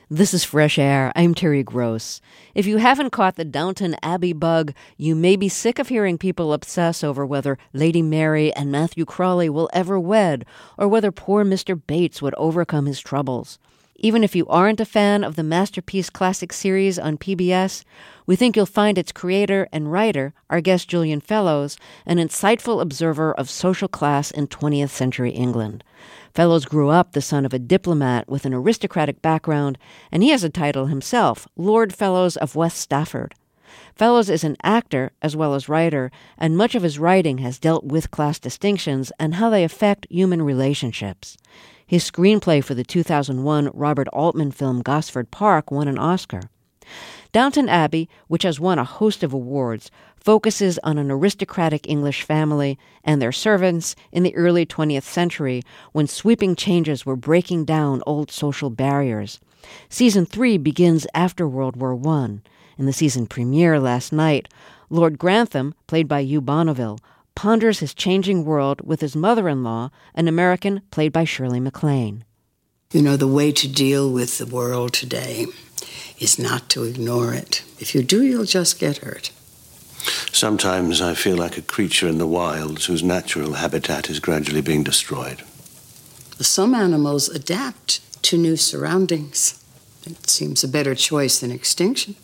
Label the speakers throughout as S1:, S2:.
S1: This is Fresh Air. I'm Terry Gross. If you haven't caught the Downton Abbey bug, you may be sick of hearing people obsess over whether Lady Mary and Matthew Crawley will ever wed, or whether poor Mr. Bates would overcome his troubles. Even if you aren't a fan of the Masterpiece Classic series on PBS, we think you'll find its creator and writer, our guest Julian Fellowes, an insightful observer of social class in 20th century England. Fellowes grew up the son of a diplomat with an aristocratic background, and he has a title himself, Lord Fellowes of West Stafford. Fellowes is an actor as well as writer, and much of his writing has dealt with class distinctions and how they affect human relationships. His screenplay for the 2001 Robert Altman film Gosford Park won an Oscar. Downton Abbey, which has won a host of awards, focuses on an aristocratic English family and their servants in the early 20th century when sweeping changes were breaking down old social barriers. Season 3 begins after World War I. In the season premiere last night, Lord Grantham, played by Hugh Bonneville, ponders his changing world with his mother-in-law, an American played by Shirley MacLaine.
S2: You know, the way to deal with the world today is not to ignore it. If you do, you'll just get hurt.
S3: Sometimes I feel like a creature in the wilds whose natural habitat is gradually being destroyed.
S2: Some animals adapt to new surroundings. It seems a better choice than extinction.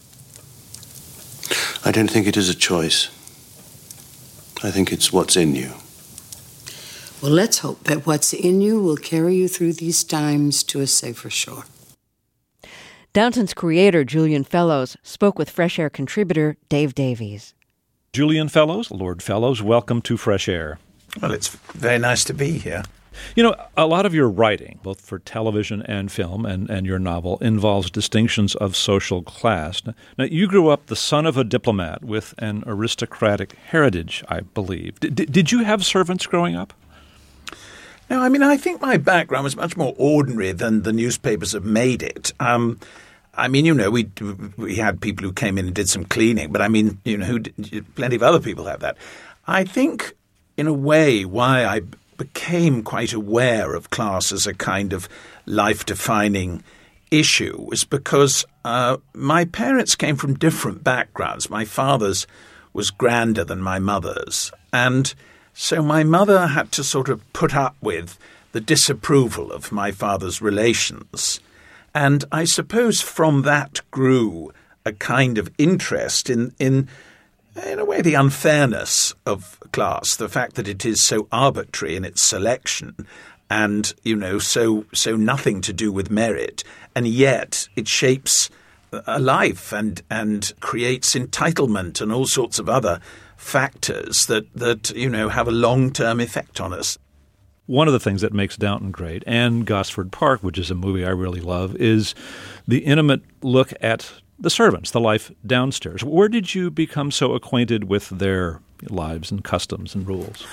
S3: I don't think it is a choice. I think it's what's in you.
S2: Well, let's hope that what's in you will carry you through these times to a safer shore.
S1: Downton's creator, Julian Fellowes, spoke with Fresh Air contributor Dave Davies.
S4: Julian Fellowes, Lord Fellowes, welcome to Fresh Air.
S5: Well, it's very nice to be here.
S4: You know, a lot of your writing, both for television and film and your novel, involves distinctions of social class. Now, you grew up the son of a diplomat with an aristocratic heritage, I believe. Did you have servants growing up?
S5: No, I mean, I think my background was much more ordinary than the newspapers have made it. I mean, you know, we had people who came in and did some cleaning, but I mean, you know, plenty of other people have that. I think, in a way, why I became quite aware of class as a kind of life-defining issue was because my parents came from different backgrounds. My father's was grander than my mother's, and so my mother had to sort of put up with the disapproval of my father's relations. And I suppose from that grew a kind of interest in a way, the unfairness of class, the fact that it is so arbitrary in its selection and, you know, so nothing to do with merit, and yet it shapes a life and creates entitlement and all sorts of other factors that you know, have a long-term effect on us.
S4: One of the things that makes Downton great, and Gosford Park, which is a movie I really love, is the intimate look at the servants, the life downstairs. Where did you become so acquainted with their lives and customs and rules?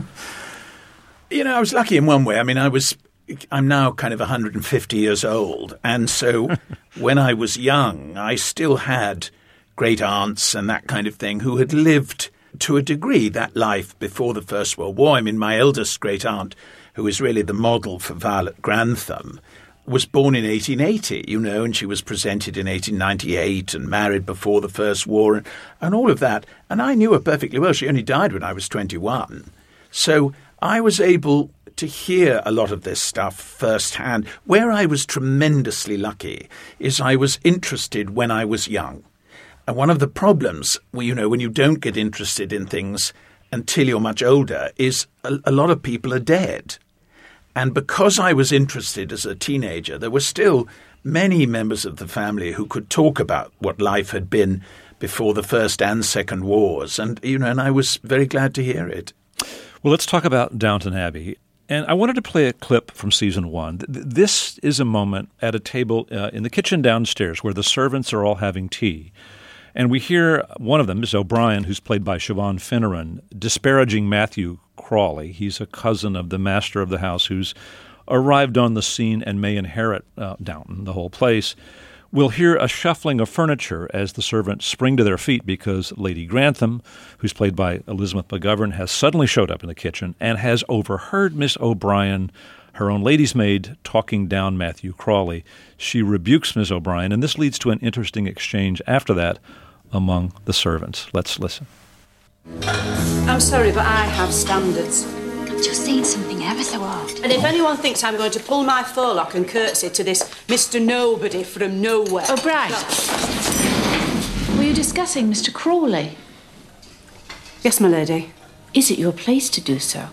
S5: You know, I was lucky in one way. I mean, I'm now kind of 150 years old, and so when I was young, I still had great aunts and that kind of thing who had lived to a degree that life before the First World War. I mean, my eldest great aunt, who is really the model for Violet Grantham, was born in 1880, you know, and she was presented in 1898 and married before the First War and all of that. And I knew her perfectly well. She only died when I was 21. So I was able to hear a lot of this stuff firsthand. Where I was tremendously lucky is I was interested when I was young. And one of the problems, you know, when you don't get interested in things until you're much older is a lot of people are dead. And because I was interested as a teenager, there were still many members of the family who could talk about what life had been before the First and Second Wars. And, you know, and I was very glad to hear it.
S4: Well, let's talk about Downton Abbey. And I wanted to play a clip from season 1. This is a moment at a table in the kitchen downstairs where the servants are all having tea. And we hear one of them, Miss O'Brien, who's played by Siobhan Finneran, disparaging Matthew Crawley. He's a cousin of the master of the house who's arrived on the scene and may inherit Downton, the whole place. We'll hear a shuffling of furniture as the servants spring to their feet because Lady Grantham, who's played by Elizabeth McGovern, has suddenly showed up in the kitchen and has overheard Miss O'Brien, her own lady's maid talking down Matthew Crawley. She rebukes Ms. O'Brien, and this leads to an interesting exchange after that among the servants. Let's listen.
S6: I'm sorry, but I have standards.
S7: Just saying something ever so odd.
S6: And if anyone thinks I'm going to pull my forelock and curtsy to this Mr. Nobody from nowhere...
S7: O'Brien, were you discussing Mr. Crawley?
S6: Yes, my lady.
S7: Is it your place to do so?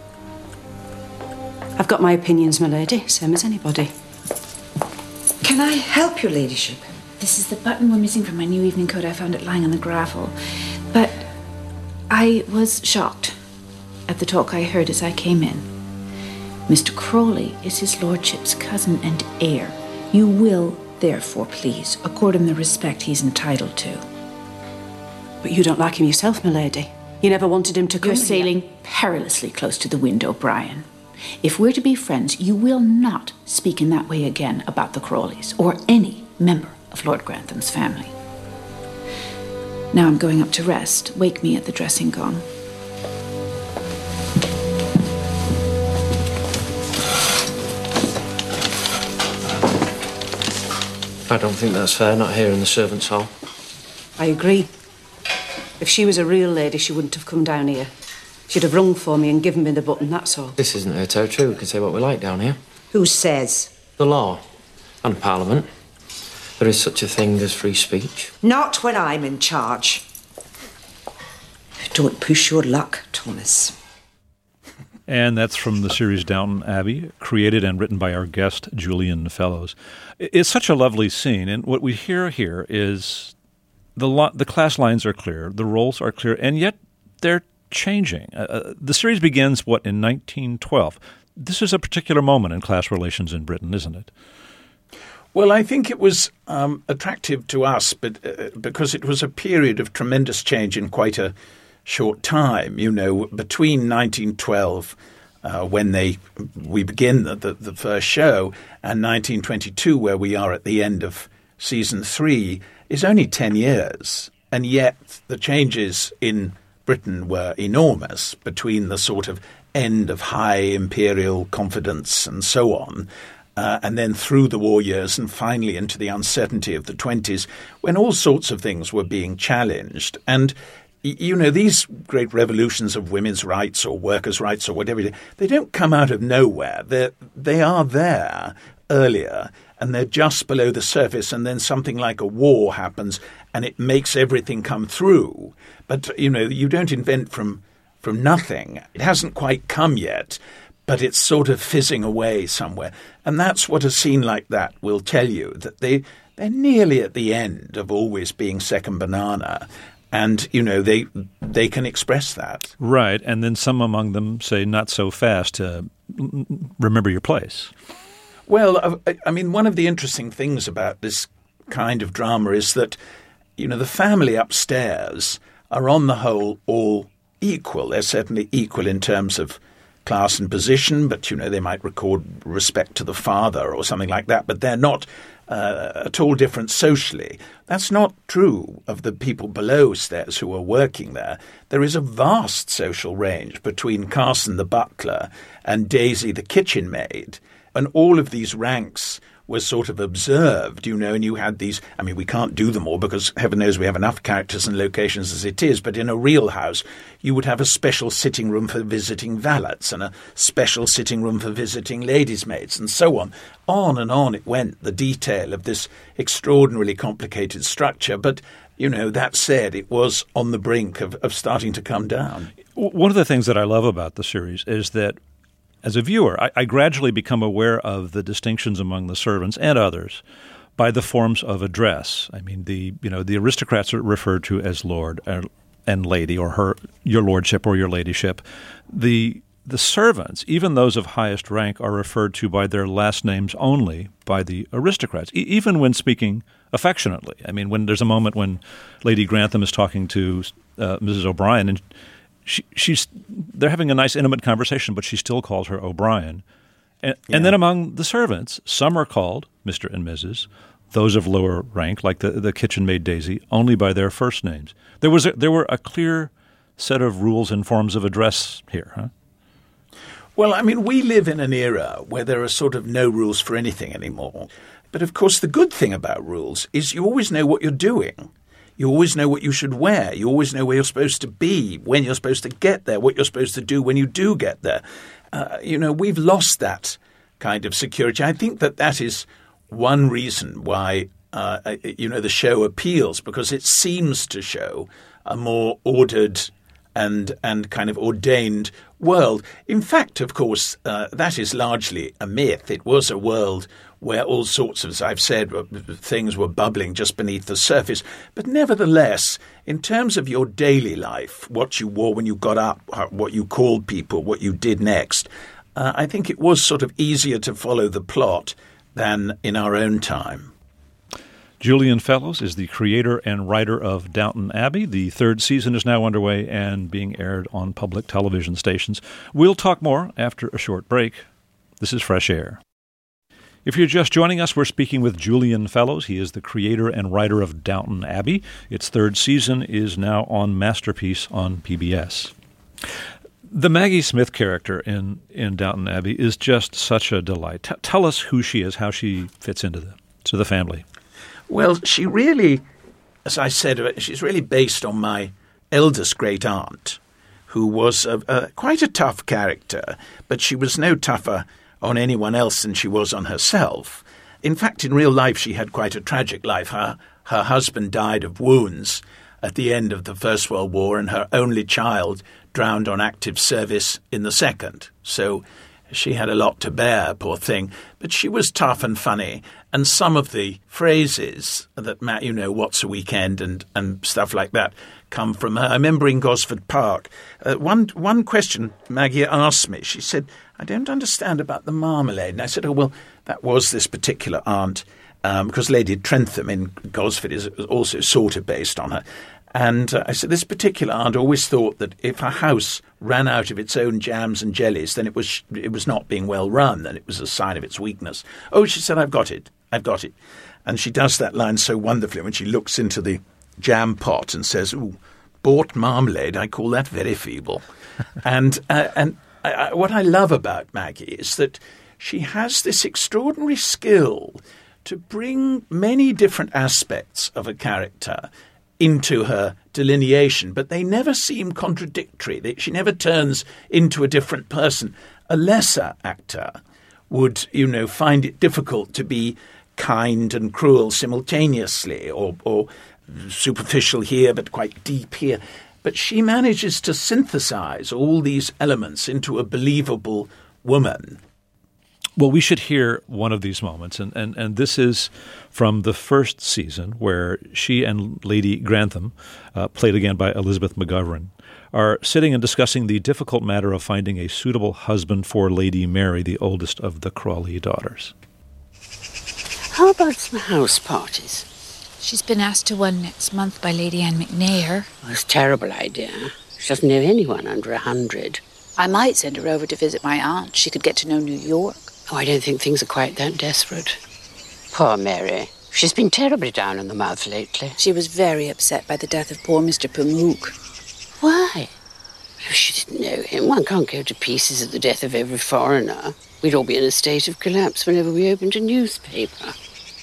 S6: I've got my opinions, my lady, same as anybody.
S8: Can I help your ladyship?
S7: This is the button we're missing from my new evening coat. I found it lying on the gravel. But I was shocked at the talk I heard as I came in. Mr. Crawley is his lordship's cousin and heir. You will, therefore, please, accord him the respect he's entitled to.
S6: But you don't like him yourself, my lady. You never wanted him to come.
S7: You're sailing perilously close to the wind, O'Brien. If we're to be friends, you will not speak in that way again about the Crawleys or any member of Lord Grantham's family. Now I'm going up to rest. Wake me at the dressing gong.
S9: I don't think that's fair, not here in the servants' hall.
S6: I agree. If she was a real lady, she wouldn't have come down here. She'd have rung for me and given me the button, that's all.
S9: This isn't her territory. We can say what we like down here.
S8: Who says?
S9: The law and Parliament. There is such a thing as free speech.
S8: Not when I'm in charge. Don't push your luck, Thomas.
S4: And that's from the series Downton Abbey, created and written by our guest, Julian Fellows. It's such a lovely scene, and what we hear here is the class lines are clear, the roles are clear, and yet they're changing. The series begins, in 1912. This is a particular moment in class relations in Britain, isn't it?
S5: Well, I think it was attractive to us, but because it was a period of tremendous change in quite a short time. You know, between 1912, when we begin the first show, and 1922, where we are at the end of season 3, is only 10 years. And yet the changes in Britain were enormous between the sort of end of high imperial confidence and so on, and then through the war years and finally into the uncertainty of the 20s, when all sorts of things were being challenged. And, you know, these great revolutions of women's rights or workers' rights or whatever, they don't come out of nowhere. They are there earlier, and they're just below the surface, and then something like a war happens and it makes everything come through. But, you know, you don't invent from nothing. It hasn't quite come yet, but it's sort of fizzing away somewhere. And that's what a scene like that will tell you, that they're nearly at the end of always being second banana. And, you know, they can express that.
S4: Right. And then some among them say, not so fast, remember your place.
S5: Well, I mean, one of the interesting things about this kind of drama is that, you know, the family upstairs are on the whole all equal. They're certainly equal in terms of class and position, but, you know, they might record respect to the father or something like that, but they're not at all different socially. That's not true of the people below stairs who are working there. There is a vast social range between Carson the butler and Daisy the kitchen maid, and all of these ranks was sort of observed, you know, and you had these, I mean, we can't do them all because heaven knows we have enough characters and locations as it is, but in a real house, you would have a special sitting room for visiting valets and a special sitting room for visiting ladies' maids and so on. On and on it went, the detail of this extraordinarily complicated structure. But, you know, that said, it was on the brink of starting to come down.
S4: One of the things that I love about the series is that as a viewer, I gradually become aware of the distinctions among the servants and others by the forms of address. I mean, the aristocrats are referred to as lord and lady, or your lordship or your ladyship. The servants, even those of highest rank, are referred to by their last names only by the aristocrats, even when speaking affectionately. I mean, when there's a moment when Lady Grantham is talking to Mrs. O'Brien, and they're having a nice intimate conversation, but she still calls her O'Brien. And then among the servants, some are called Mr. and Mrs., those of lower rank, like the kitchen maid Daisy, only by their first names. There were a clear set of rules and forms of address here, huh?
S5: Well, I mean, we live in an era where there are sort of no rules for anything anymore. But of course, the good thing about rules is you always know what you're doing. You always know what you should wear. You always know where you're supposed to be, when you're supposed to get there, what you're supposed to do when you do get there. We've lost that kind of security. I think that is one reason why, the show appeals, because it seems to show a more ordered and kind of ordained world. In fact, of course, that is largely a myth. It was a world where all sorts of, as I've said, things were bubbling just beneath the surface. But nevertheless, in terms of your daily life, what you wore when you got up, what you called people, what you did next, I think it was sort of easier to follow the plot than in our own time.
S4: Julian Fellowes is the creator and writer of Downton Abbey. The third season is now underway and being aired on public television stations. We'll talk more after a short break. This is Fresh Air. If you're just joining us, we're speaking with Julian Fellowes. He is the creator and writer of Downton Abbey. Its third season is now on Masterpiece on PBS. The Maggie Smith character in Downton Abbey is just such a delight. Tell us who she is, how she fits into the family.
S5: Well, she really, as I said, she's really based on my eldest great aunt, who was quite a tough character, but she was no tougher on anyone else than she was on herself. In fact, in real life, she had quite a tragic life. Her husband died of wounds at the end of the First World War, and her only child drowned on active service in the Second. So she had a lot to bear, poor thing. But she was tough and funny. And some of the phrases that, what's a weekend and stuff like that come from her. I remember in Gosford Park, one question Maggie asked me, she said, I don't understand about the marmalade. And I said, oh, well, that was this particular aunt, because Lady Trentham in Gosford is also sort of based on her. And I said, this particular aunt always thought that if a house ran out of its own jams and jellies, then it was not being well run, and it was a sign of its weakness. Oh, she said, I've got it. And she does that line so wonderfully when she looks into the jam pot and says, ooh, bought marmalade, I call that very feeble. and what I love about Maggie is that she has this extraordinary skill to bring many different aspects of a character into her delineation, but they never seem contradictory. She never turns into a different person. A lesser actor would, find it difficult to be kind and cruel simultaneously, or superficial here but quite deep here. But she manages to synthesize all these elements into a believable woman.
S4: Well, we should hear one of these moments, and this is from the first season, where she and Lady Grantham, played again by Elizabeth McGovern, are sitting and discussing the difficult matter of finding a suitable husband for Lady Mary, the oldest of the Crawley daughters.
S10: How about some house parties?
S7: She's been asked to one next month by Lady Anne McNair.
S10: Oh, it's a terrible idea. She doesn't know anyone under 100.
S7: I might send her over to visit my aunt. She could get to know New York.
S10: Oh, I don't think things are quite that desperate. Poor Mary. She's been terribly down in the mouth lately.
S7: She was very upset by the death of poor Mr. Pamuk.
S10: Why? She didn't know him. One can't go to pieces at the death of every foreigner. We'd all be in a state of collapse whenever we opened a newspaper.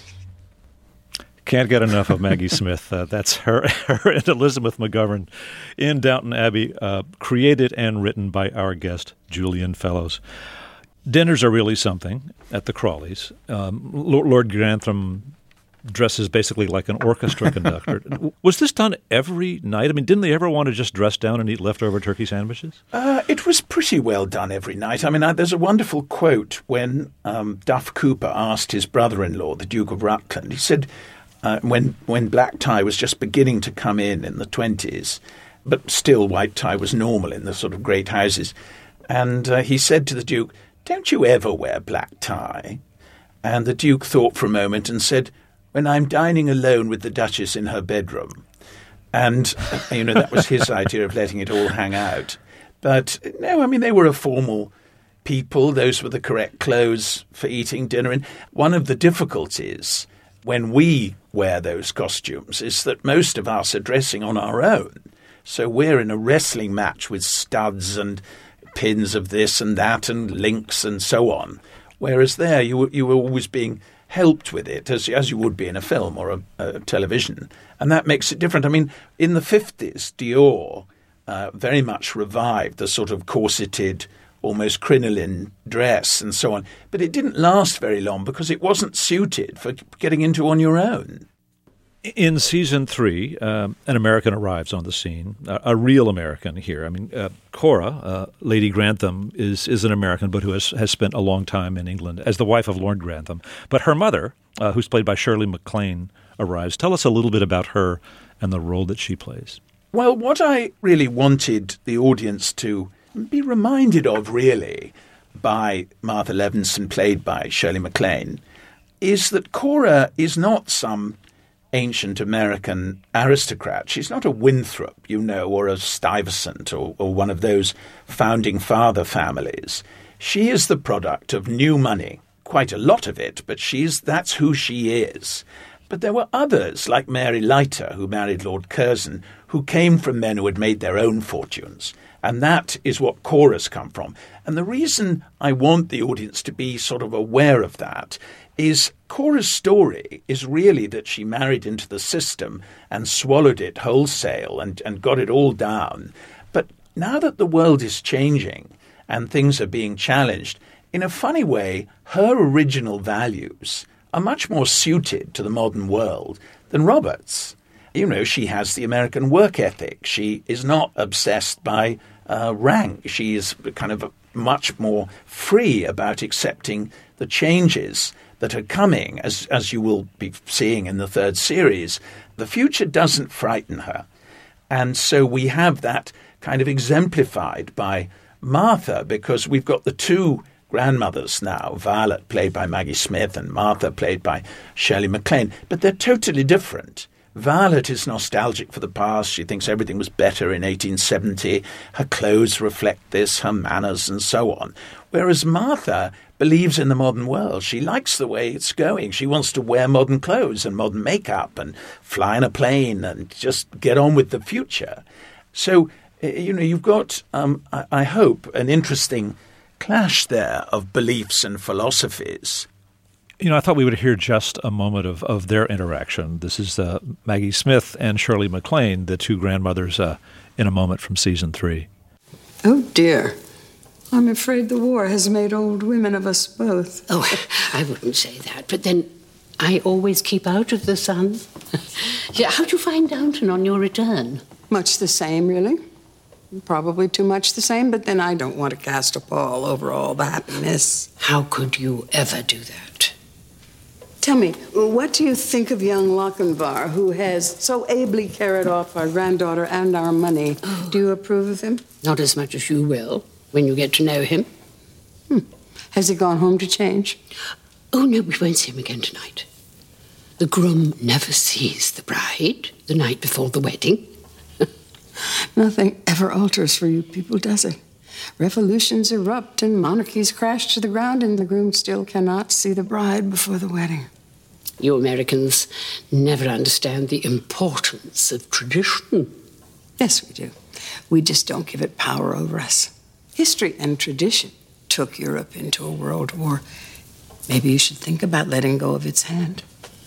S4: Can't get enough of Maggie Smith. That's her and Elizabeth McGovern in Downton Abbey, created and written by our guest, Julian Fellowes. Dinners are really something at the Crawleys. Lord Grantham dresses basically like an orchestra conductor. Was this done every night? I mean, didn't they ever want to just dress down and eat leftover turkey sandwiches?
S5: It was pretty well done every night. I mean, there's a wonderful quote when Duff Cooper asked his brother-in-law, the Duke of Rutland. He said, when black tie was just beginning to come in the 20s, but still white tie was normal in the sort of great houses. And he said to the Duke, don't you ever wear black tie? And the Duke thought for a moment and said, when I'm dining alone with the Duchess in her bedroom. And, that was his idea of letting it all hang out. But, no, I mean, they were a formal people. Those were the correct clothes for eating dinner. And one of the difficulties when we wear those costumes is that most of us are dressing on our own. So we're in a wrestling match with studs and pins of this and that and links and so on. Whereas there, you were always being helped with it, as you would be in a film or a television. And that makes it different. I mean, in the 50s, Dior very much revived the sort of corseted, almost crinoline dress and so on. But it didn't last very long because it wasn't suited for getting into on your own.
S4: In season 3, an American arrives on the scene, a real American here. I mean, Cora, Lady Grantham, is an American, but who has spent a long time in England as the wife of Lord Grantham. But her mother, who's played by Shirley MacLaine, arrives. Tell us a little bit about her and the role that she plays.
S5: Well, what I really wanted the audience to be reminded of, really, by Martha Levinson, played by Shirley MacLaine, is that Cora is not some ancient American aristocrat. She's not a Winthrop, or a Stuyvesant or one of those founding father families. She is the product of new money, quite a lot of it, but that's who she is. But there were others, like Mary Leiter, who married Lord Curzon, who came from men who had made their own fortunes. And that is what Cora's come from. And the reason I want the audience to be sort of aware of that is Cora's story is really that she married into the system and swallowed it wholesale and got it all down. But now that the world is changing and things are being challenged, in a funny way, her original values are much more suited to the modern world than Robert's. She has the American work ethic. She is not obsessed by rank. She is kind of much more free about accepting the changes that are coming, as you will be seeing in the third series. The future doesn't frighten her. And so we have that kind of exemplified by Martha, because we've got the two grandmothers now, Violet, played by Maggie Smith, and Martha, played by Shirley MacLaine. But they're totally different. Violet is nostalgic for the past. She thinks everything was better in 1870. Her clothes reflect this, her manners, and so on. Whereas Martha believes in the modern world. She likes the way it's going. She wants to wear modern clothes and modern makeup and fly in a plane and just get on with the future. So, you've got, I hope, an interesting clash there of beliefs and philosophies.
S4: I thought we would hear just a moment of their interaction. This is Maggie Smith and Shirley MacLaine, the two grandmothers, in a moment from season 3.
S2: Oh, dear. I'm afraid the war has made old women of us both.
S10: Oh, I wouldn't say that, but then I always keep out of the sun. Yeah, how'd you find Downton on your return?
S2: Much the same, really. Probably too much the same, but then I don't want to cast a pall over all the happiness.
S10: How could you ever do that?
S2: Tell me, what do you think of young Lochinvar, who has so ably carried off our granddaughter and our money? Oh. Do you approve of him?
S10: Not as much as you will, when you get to know him.
S2: Has he gone home to change?
S10: Oh, no, we won't see him again tonight. The groom never sees the bride the night before the wedding.
S2: Nothing ever alters for you people, does it? Revolutions erupt and monarchies crash to the ground, and the groom still cannot see the bride before the wedding.
S10: You Americans never understand the importance of tradition.
S2: Yes, we do. We just don't give it power over us. History and tradition took Europe into a world war. Maybe you should think about letting go of its hand.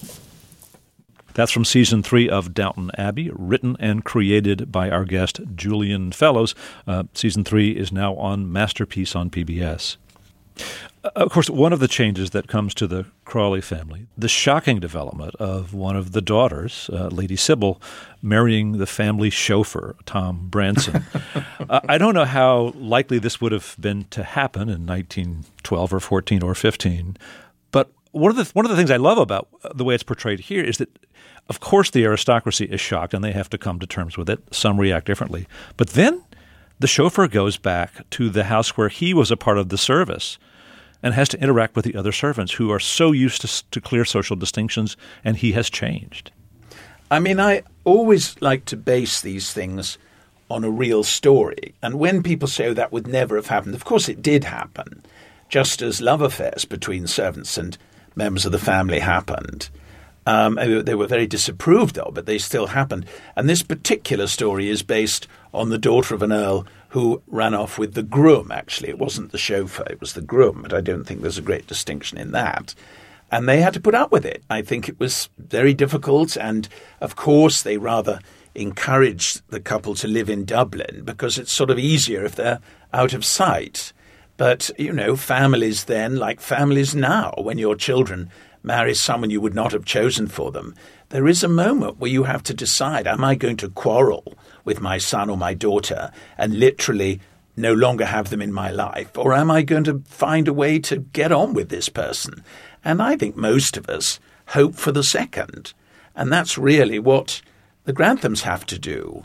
S4: That's from season 3 of Downton Abbey, written and created by our guest Julian Fellows. Season 3 is now on Masterpiece on PBS. Of course, one of the changes that comes to the Crawley family, the shocking development of one of the daughters, Lady Sybil, marrying the family chauffeur, Tom Branson. I don't know how likely this would have been to happen in 1912 or 14 or 15, but one of the things I love about the way it's portrayed here is that, of course, the aristocracy is shocked and they have to come to terms with it. Some react differently. But then the chauffeur goes back to the house where he was a part of the service and has to interact with the other servants who are so used to clear social distinctions, and he has changed.
S5: I mean, I always like to base these things on a real story. And when people say, oh, that would never have happened, of course it did happen, just as love affairs between servants and members of the family happened. They were very disapproved of, but they still happened. And this particular story is based on the daughter of an earl who ran off with the groom, actually. It wasn't the chauffeur, it was the groom, but I don't think there's a great distinction in that. And they had to put up with it. I think it was very difficult, and of course they rather encouraged the couple to live in Dublin because it's sort of easier if they're out of sight. But, families then, like families now, when your children marry someone you would not have chosen for them, there is a moment where you have to decide, am I going to quarrel with my son or my daughter and literally no longer have them in my life, or am I going to find a way to get on with this person? And I think most of us hope for the second. And that's really what the Granthams have to do.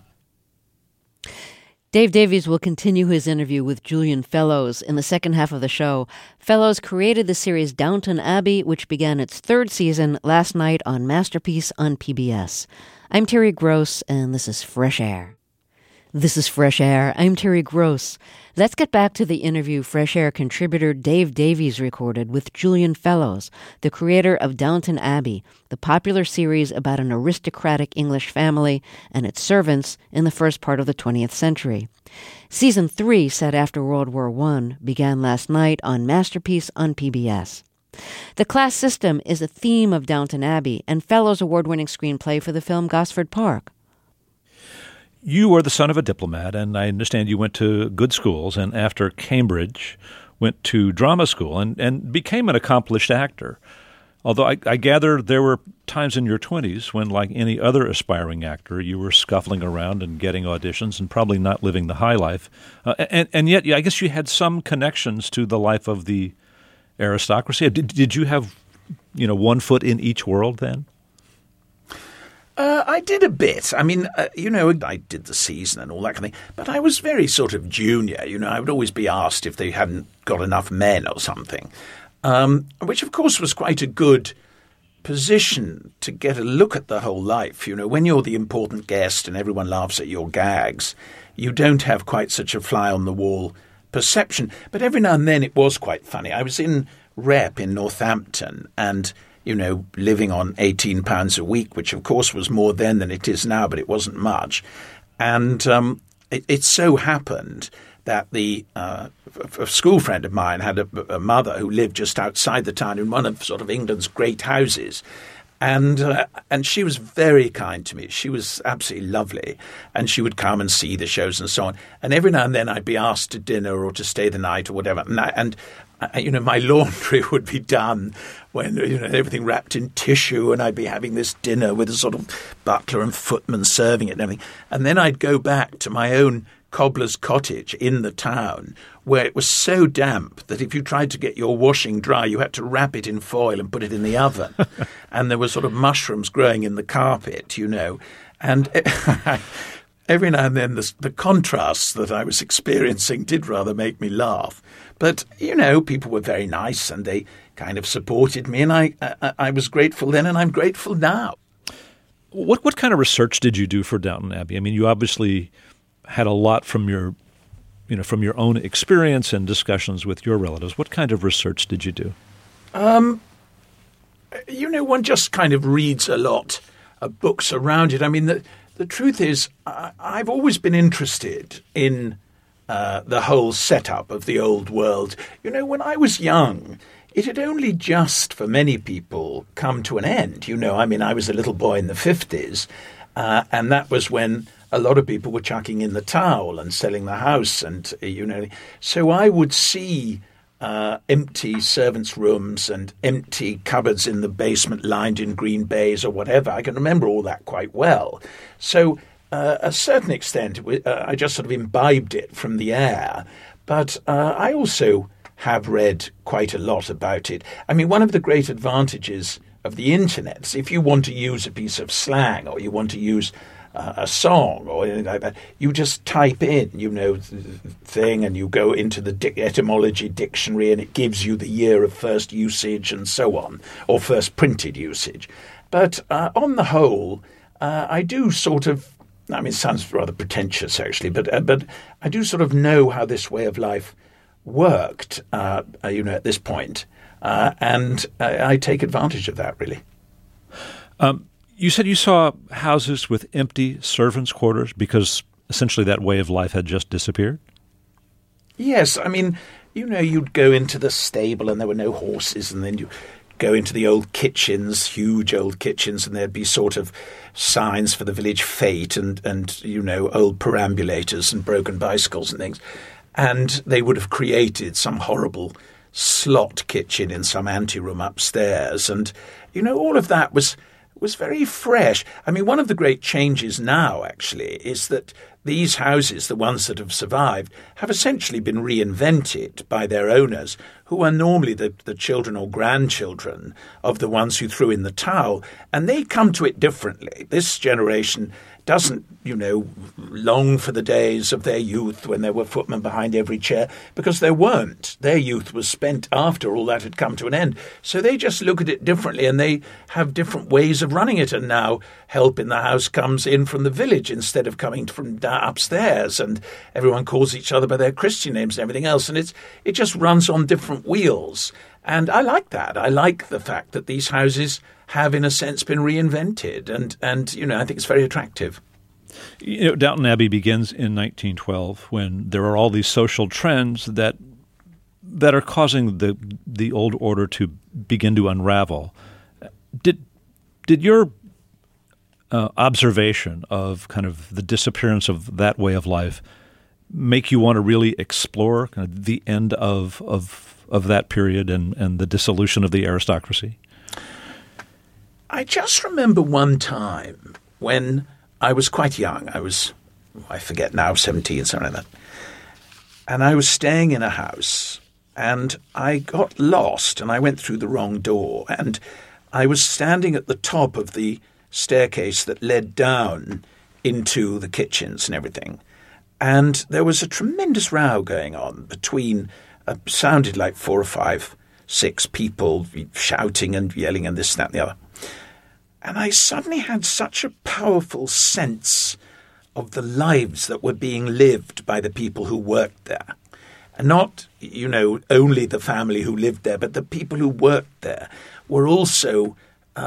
S1: Dave Davies will continue his interview with Julian Fellowes in the second half of the show. Fellowes created the series Downton Abbey, which began its third season last night on Masterpiece on PBS. I'm Terry Gross, and this is Fresh Air. This is Fresh Air. I'm Terry Gross. Let's get back to the interview Fresh Air contributor Dave Davies recorded with Julian Fellowes, the creator of Downton Abbey, the popular series about an aristocratic English family and its servants in the first part of the 20th century. Season 3, set after World War I, began last night on Masterpiece on PBS. The class system is a theme of Downton Abbey and Fellowes' award-winning screenplay for the film Gosford Park.
S4: You are the son of a diplomat, and I understand you went to good schools, and after Cambridge, went to drama school and became an accomplished actor. Although I gather there were times in your 20s when, like any other aspiring actor, you were scuffling around and getting auditions and probably not living the high life. And yet, I guess you had some connections to the life of the aristocracy. Did you have, one foot in each world then?
S5: I did a bit. I mean, I did the season and all that kind of thing, but I was very sort of junior. I would always be asked if they hadn't got enough men or something, which, of course, was quite a good position to get a look at the whole life. When you're the important guest and everyone laughs at your gags, you don't have quite such a fly-on-the-wall perception. But every now and then it was quite funny. I was in Rep in Northampton and living on £18 a week, which of course was more then than it is now, but it wasn't much. And it so happened that a school friend of mine had a mother who lived just outside the town in one of sort of England's great houses. And she was very kind to me. She was absolutely lovely. And she would come and see the shows and so on. And every now and then I'd be asked to dinner or to stay the night or whatever. And my laundry would be done when, everything wrapped in tissue, and I'd be having this dinner with a sort of butler and footman serving it and everything. And then I'd go back to my own cobbler's cottage in the town where it was so damp that if you tried to get your washing dry, you had to wrap it in foil and put it in the oven. And there were sort of mushrooms growing in the carpet, And every now and then the contrasts that I was experiencing did rather make me laugh. But, people were very nice and they kind of supported me, and I was grateful then and I'm grateful now.
S4: What kind of research did you do for Downton Abbey? I mean, you obviously had a lot from your own experience and discussions with your relatives. What kind of research did you do?
S5: One just kind of reads a lot of books around it. I mean, the truth is I've always been interested in the whole setup of the old world. When I was young, it had only just, for many people, come to an end. I was a little boy in the 50s, and that was when a lot of people were chucking in the towel and selling the house. And, so I would see empty servants' rooms and empty cupboards in the basement lined in green baize or whatever. I can remember all that quite well. So a certain extent, I just sort of imbibed it from the air. But I also have read quite a lot about it. I mean, one of the great advantages of the internet is if you want to use a piece of slang or you want to use a song or anything like that, you just type in, the thing, and you go into the etymology dictionary and it gives you the year of first usage and so on, or first printed usage. But on the whole, I do sort of, it sounds rather pretentious actually, but I do sort of know how this way of life worked, at this point, and I take advantage of that, really.
S4: You said you saw houses with empty servants' quarters because essentially that way of life had just disappeared?
S5: Yes, I mean, you'd go into the stable and there were no horses, and then you go into the old kitchens, huge old kitchens, and there'd be sort of signs for the village fete and old perambulators and broken bicycles and things. And they would have created some horrible slot kitchen in some anteroom upstairs. And, all of that was very fresh. I mean, one of the great changes now, actually, is that these houses, the ones that have survived, have essentially been reinvented by their owners, who are normally the children or grandchildren of the ones who threw in the towel, and they come to it differently. This generation doesn't, long for the days of their youth when there were footmen behind every chair, because there weren't. Their youth was spent after all that had come to an end. So they just look at it differently, and they have different ways of running it. And now help in the house comes in from the village instead of coming from upstairs, and everyone calls each other by their Christian names and everything else. And it just runs on different wheels. And I like that. I like the fact that these houses have, in a sense, been reinvented. And I think it's very attractive.
S4: Downton Abbey begins in 1912 when there are all these social trends that are causing the old order to begin to unravel. Did your observation of kind of the disappearance of that way of life make you want to really explore kind of the end of that period and the dissolution of the aristocracy?
S5: I just remember one time when I was quite young. I forget now, 17, something like that. And I was staying in a house, and I got lost, and I went through the wrong door. And I was standing at the top of the staircase that led down into the kitchens and everything. And there was a tremendous row going on between, sounded like 4 or 5, 6 people shouting and yelling and this, that, and the other. And I suddenly had such a powerful sense of the lives that were being lived by the people who worked there. And not, only the family who lived there, but the people who worked there were also,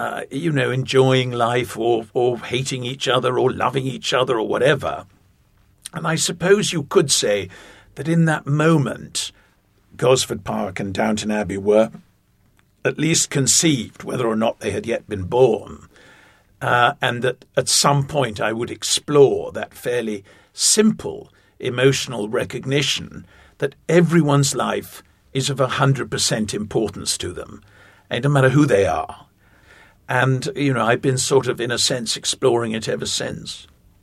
S5: enjoying life or hating each other or loving each other or whatever. And I suppose you could say that in that moment, Gosford Park and Downton Abbey were at least conceived, whether or not they had yet been born. And that at some point I would explore that fairly simple emotional recognition that everyone's life is of 100% importance to them, and no matter who they are. And, I've been sort of, in a sense, exploring it ever since.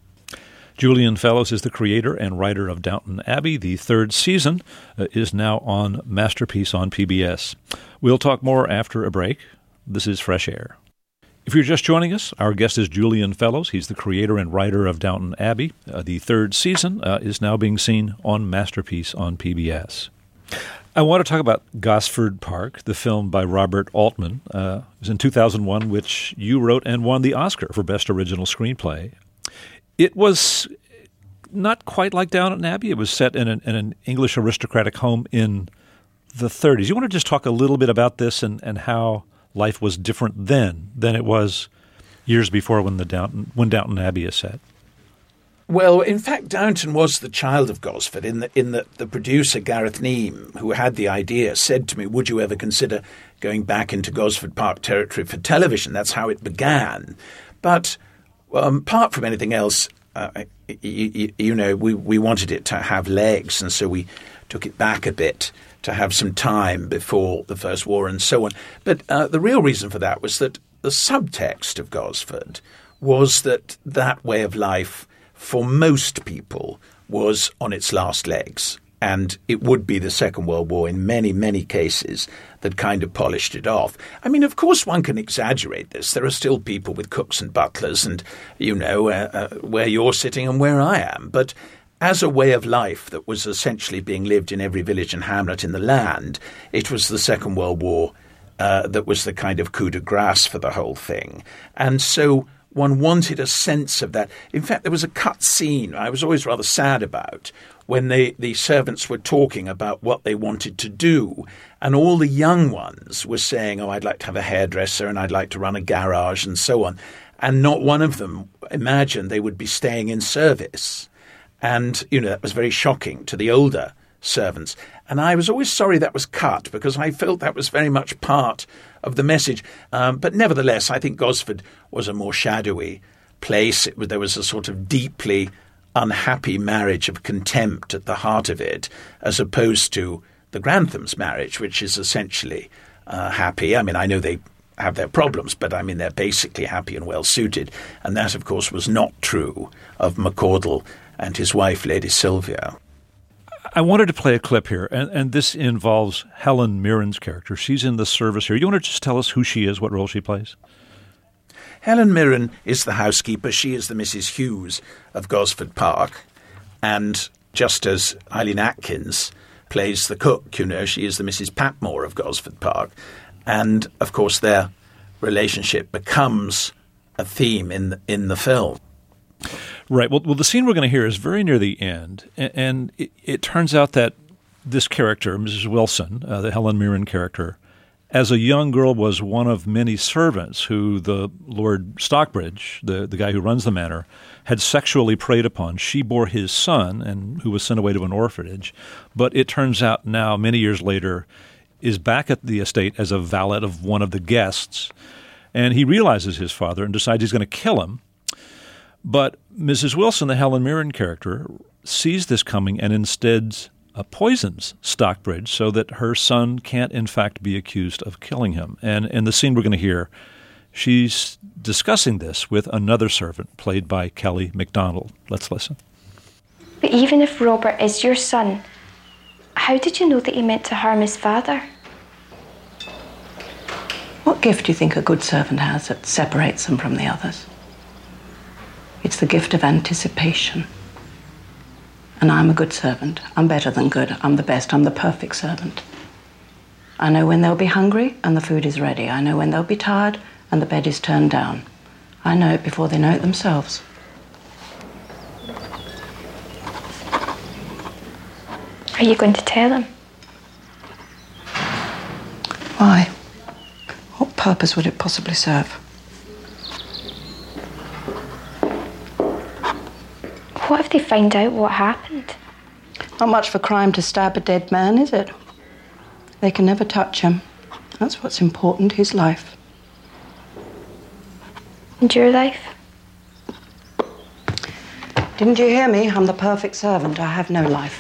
S4: Julian Fellowes is the creator and writer of Downton Abbey. The 3rd season is now on Masterpiece on PBS. We'll talk more after a break. This is Fresh Air. If you're just joining us, our guest is Julian Fellowes. He's the creator and writer of Downton Abbey. The 3rd season is now being seen on Masterpiece on PBS. I want to talk about Gosford Park, the film by Robert Altman. It was in 2001, which you wrote and won the Oscar for Best Original Screenplay. It was not quite like Downton Abbey. It was set in an English aristocratic home in the 30s. You want to just talk a little bit about this and how life was different then than it was years before when Downton Abbey is set?
S5: Well, in fact, Downton was the child of Gosford in that the producer, Gareth Neame, who had the idea, said to me, would you ever consider going back into Gosford Park territory for television? That's how it began. But apart from anything else, we wanted it to have legs, and so we took it back a bit to have some time before the First War and so on. But the real reason for that was that the subtext of Gosford was that way of life for most people was on its last legs. And it would be the Second World War in many, many cases that kind of polished it off. I mean, of course, one can exaggerate this. There are still people with cooks and butlers and, where you're sitting and where I am. But as a way of life that was essentially being lived in every village and hamlet in the land, it was the Second World War that was the kind of coup de grace for the whole thing. And so one wanted a sense of that. In fact, there was a cut scene I was always rather sad about when the servants were talking about what they wanted to do. And all the young ones were saying, I'd like to have a hairdresser and I'd like to run a garage and so on. And not one of them imagined they would be staying in service. And, that was very shocking to the older servants. And I was always sorry that was cut, because I felt that was very much part of the message. But nevertheless, I think Gosford was a more shadowy place. There was a sort of deeply unhappy marriage of contempt at the heart of it, as opposed to the Granthams' marriage, which is essentially happy. I mean, I know they have their problems, but I mean, they're basically happy and well-suited. And that, of course, was not true of McCaudle and his wife, Lady Sylvia.
S4: I wanted to play a clip here, and this involves Helen Mirren's character. She's in the service here. You want to just tell us who she is, what role she plays?
S5: Helen Mirren is the housekeeper. She is the Mrs. Hughes of Gosford Park. And just as Eileen Atkins plays the cook, you know, she is the Mrs. Patmore of Gosford Park. And, of course, their relationship becomes a theme in the film.
S4: Right. Well, the scene we're going to hear is very near the end, and it turns out that this character, Mrs. Wilson, the Helen Mirren character, as a young girl was one of many servants who the Lord Stockbridge, the guy who runs the manor, had sexually preyed upon. She bore his son, and who was sent away to an orphanage. But it turns out now, many years later, is back at the estate as a valet of one of the guests, and he realizes his father and decides he's going to kill him. But Mrs. Wilson, the Helen Mirren character, sees this coming and instead poisons Stockbridge so that her son can't, in fact, be accused of killing him. And in the scene we're going to hear, she's discussing this with another servant played by Kelly MacDonald. Let's listen.
S11: But even if Robert is your son, how did you know that he meant to harm his father?
S6: What gift do you think a good servant has that separates them from the others? It's the gift of anticipation. And I'm a good servant. I'm better than good. I'm the best. I'm the perfect servant. I know when they'll be hungry and the food is ready. I know when they'll be tired and the bed is turned down. I know it before they know it themselves.
S11: Are you going to tell him?
S6: Why? What purpose would it possibly serve?
S11: What if they find out what happened?
S6: Not much for crime to stab a dead man, is it? They can never touch him. That's what's important, his life.
S11: And your life?
S6: Didn't you hear me? I'm the perfect servant. I have no life.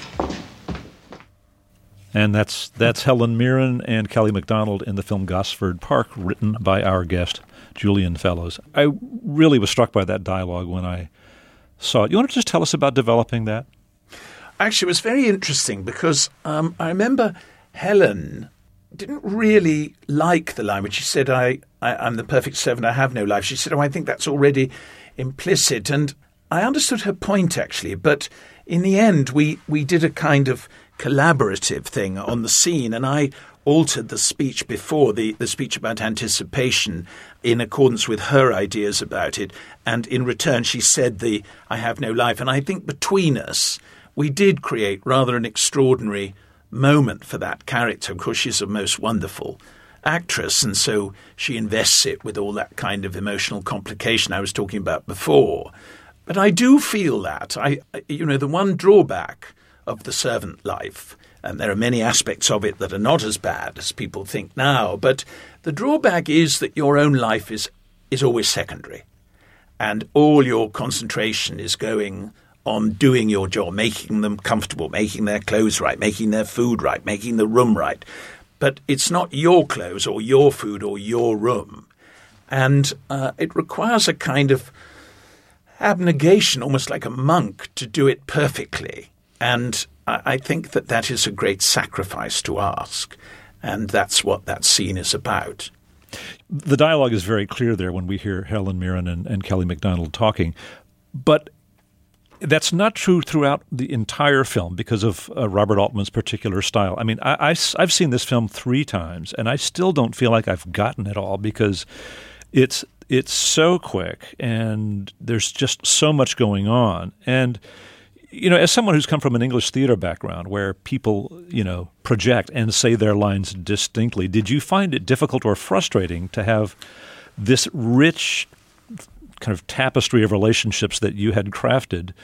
S4: And that's Helen Mirren and Kelly MacDonald in the film Gosford Park, written by our guest, Julian Fellows. I really was struck by that dialogue when I saw it. You want to just tell us about developing that?
S5: Actually, it was very interesting because I remember Helen didn't really like the line, which she said, I'm the perfect servant, I have no life. She said, I think that's already implicit. And I understood her point, actually. But in the end, we did a kind of collaborative thing on the scene, and I altered the speech before, the speech about anticipation, in accordance with her ideas about it. And in return, she said I have no life. And I think between us, we did create rather an extraordinary moment for that character. Of course, she's a most wonderful actress, and so she invests it with all that kind of emotional complication I was talking about before. But I do feel that, the one drawback of the servant life, and there are many aspects of it that are not as bad as people think now, but the drawback is that your own life is always secondary, and all your concentration is going on doing your job, making them comfortable, making their clothes right, making their food right, making the room right. But it's not your clothes or your food or your room. And it requires a kind of abnegation, almost like a monk, to do it perfectly. And I think that is a great sacrifice to ask. And that's what that scene is about.
S4: The dialogue is very clear there when we hear Helen Mirren and Kelly MacDonald talking. But that's not true throughout the entire film because of Robert Altman's particular style. I mean, I've seen this film 3 times, and I still don't feel like I've gotten it all because it's so quick, and there's just so much going on. And, as someone who's come from an English theater background where people, project and say their lines distinctly, did you find it difficult or frustrating to have this rich kind of tapestry of relationships that you had crafted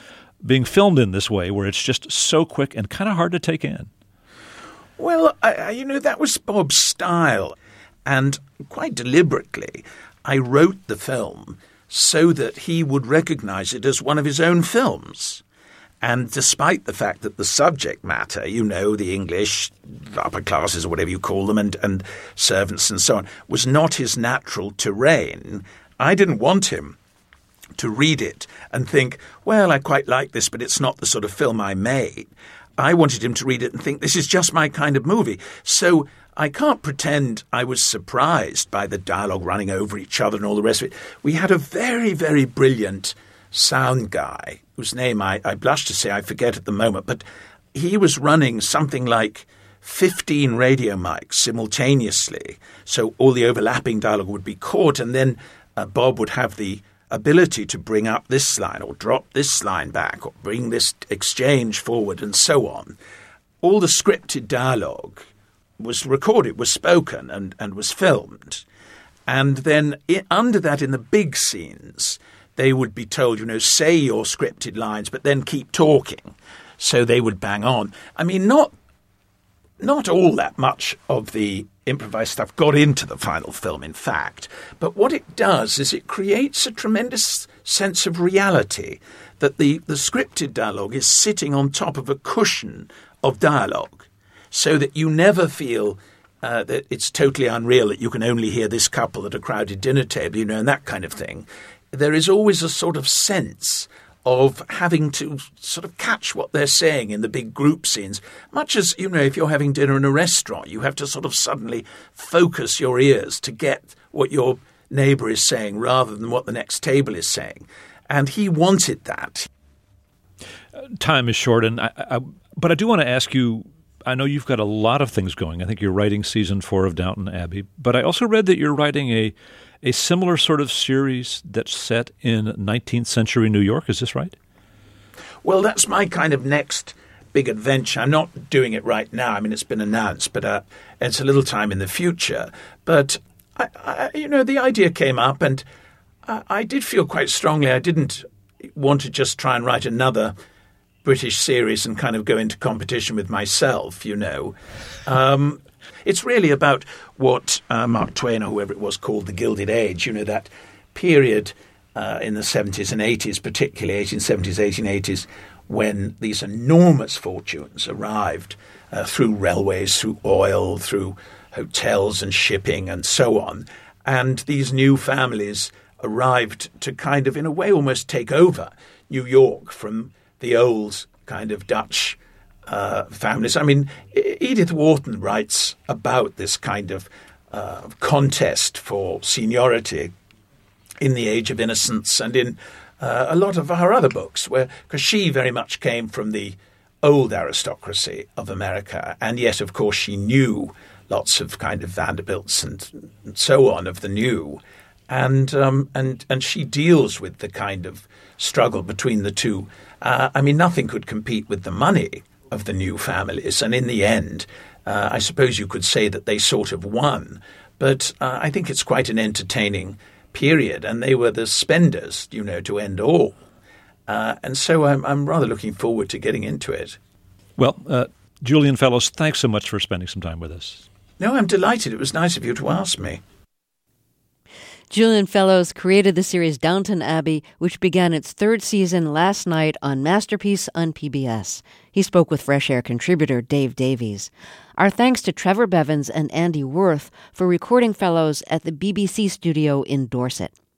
S4: being filmed in this way, where it's just so quick and kind of hard to take in?
S5: Well, that was Bob's style. And quite deliberately, I wrote the film so that he would recognize it as one of his own films. And despite the fact that the subject matter, the English, upper classes or whatever you call them, and servants and so on, was not his natural terrain, I didn't want him to read it and think, well, I quite like this, but it's not the sort of film I made. I wanted him to read it and think, this is just my kind of movie. So I can't pretend I was surprised by the dialogue running over each other and all the rest of it. We had a very, very brilliant sound guy, whose name I blush to say I forget at the moment, but he was running something like 15 radio mics simultaneously, so all the overlapping dialogue would be caught, and then Bob would have the ability to bring up this line or drop this line back or bring this exchange forward and so on. All the scripted dialogue was recorded, was spoken and was filmed. And then under that, in the big scenes, they would be told, say your scripted lines, but then keep talking. So they would bang on. I mean, not all that much of the improvised stuff got into the final film, in fact. But what it does is it creates a tremendous sense of reality, that the scripted dialogue is sitting on top of a cushion of dialogue, so that you never feel that it's totally unreal, that you can only hear this couple at a crowded dinner table, and that kind of thing. There is always a sort of sense of having to sort of catch what they're saying in the big group scenes. Much as, if you're having dinner in a restaurant, you have to sort of suddenly focus your ears to get what your neighbour is saying rather than what the next table is saying. And he wanted that.
S4: Time is short, but I do want to ask you, I know you've got a lot of things going. I think you're writing season 4 of Downton Abbey, but I also read that you're writing a similar sort of series that's set in 19th century New York. Is this right?
S5: Well, that's my kind of next big adventure. I'm not doing it right now. I mean, it's been announced, but it's a little time in the future. But, the idea came up, and I did feel quite strongly I didn't want to just try and write another British series and kind of go into competition with myself, It's really about what Mark Twain or whoever it was called the Gilded Age, that period in the 70s and 80s, particularly 1870s, 1880s, when these enormous fortunes arrived through railways, through oil, through hotels and shipping and so on. And these new families arrived to kind of, in a way, almost take over New York from the old kind of Dutch families. I mean, Edith Wharton writes about this kind of contest for seniority in The Age of Innocence and in a lot of her other books, because she very much came from the old aristocracy of America, and yet, of course, she knew lots of kind of Vanderbilts and so on of the new, and she deals with the kind of struggle between the two. Nothing could compete with the money of the new families. And in the end, I suppose you could say that they sort of won. But I think it's quite an entertaining period. And they were the spenders, to end all. And so I'm rather looking forward to getting into it.
S4: Well, Julian Fellowes, thanks so much for spending some time with us.
S5: No, I'm delighted. It was nice of you to ask me.
S1: Julian Fellowes created the series Downton Abbey, which began its 3rd season last night on Masterpiece on PBS. He spoke with Fresh Air contributor Dave Davies. Our thanks to Trevor Bevins and Andy Worth for recording Fellowes at the BBC studio in Dorset.